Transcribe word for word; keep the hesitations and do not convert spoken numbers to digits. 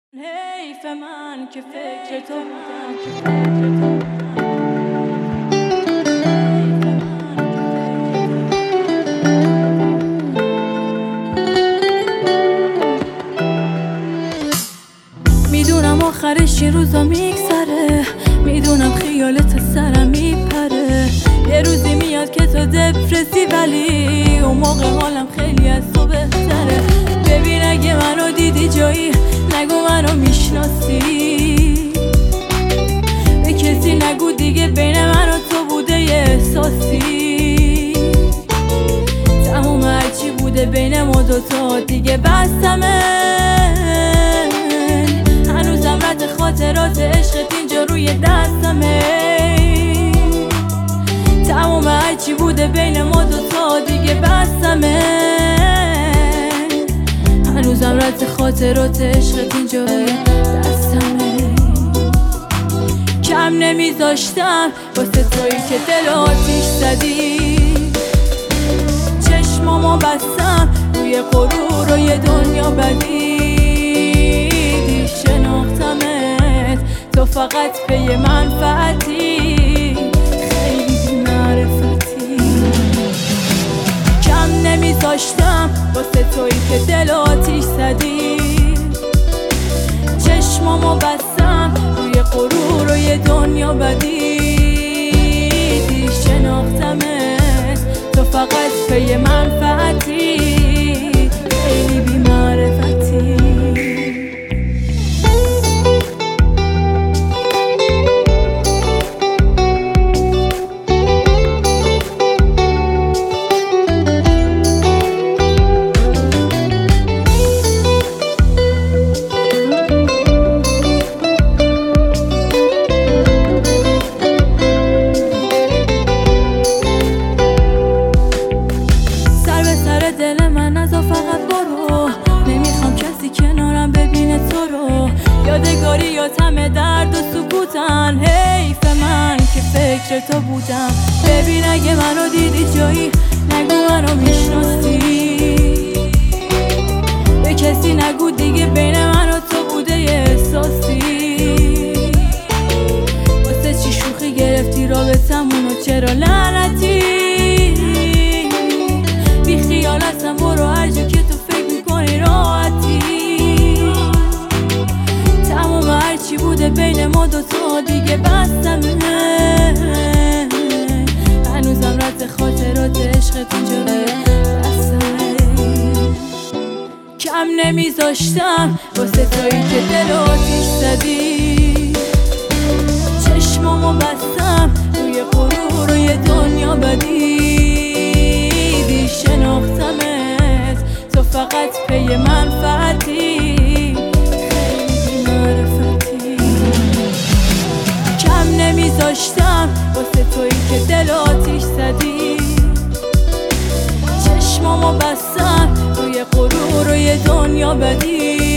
حیف من که فکر تو بودم. میدونم آخرش این روزا میگذره، میدونم خیالت سرم میپره. یه روزی میاد که تو دپرسی، ولی اون موقع حالم خیلی از تو بهتره. ببین اگه منو دیدی جایی، نگو منو میشناسی. به کسی نگو دیگه بین من و تو بوده یه احساسی. تموم هرچی بوده بین ما دوتا دیگه بستمه. هنوزم رد خاطرات عشقت اینجا روی دستمه. تموم هرچی بوده بین ما دوتا دیگه بستمه. هنوزم رد خاطرات عشقت اینجا روی دستمه. کم نمیذاشتم واسه تویی که دل آتیش زدی. چشمامو بستم روی غرور و یه دنیا بدی. شناختمت تو فقط پی منفعتی، خیلی بی‌معرفتی. کم نمیذاشتم واسه تویی که دل آتیش زدی. چشمامو بستم روی غرور و یه دنیا بدی. شناختمت تو فقط پی منفعتی، خیلی بی‌معرفتی. دل من از فقط برو، نمیخوام کسی کنارم ببینه تو رو. یادگاری یادمه درد و سکوتن. حیف من که فکر تو بودم. ببین اگه منو دیدی جایی، نگو منو میشناسی. به کسی نگو دیگه بین من و تو بوده یه احساسی. واسه چی شوخی گرفتی رابطمونو، چرا لعنتی؟ بی خیال هستم برو هر جا که تو فکر میکنی راحتی. تموم هرچی بوده بین ما دوتا دیگه بستمه. هنوزم رد خاطرات عشقت اینجا روی دستمه. کم نمیذاشتم واسه تویی که دل آتیش زدی. چشمامو بستم روی غرور و یه دنیا بدی. شناختمت تو فقط پی منفعتی، خیلی بی‌معرفتی. کم نمیذاشتم واسه تویی که دل آتیش زدی. چشمامو بستم روی غرور و یه دنیا بدی.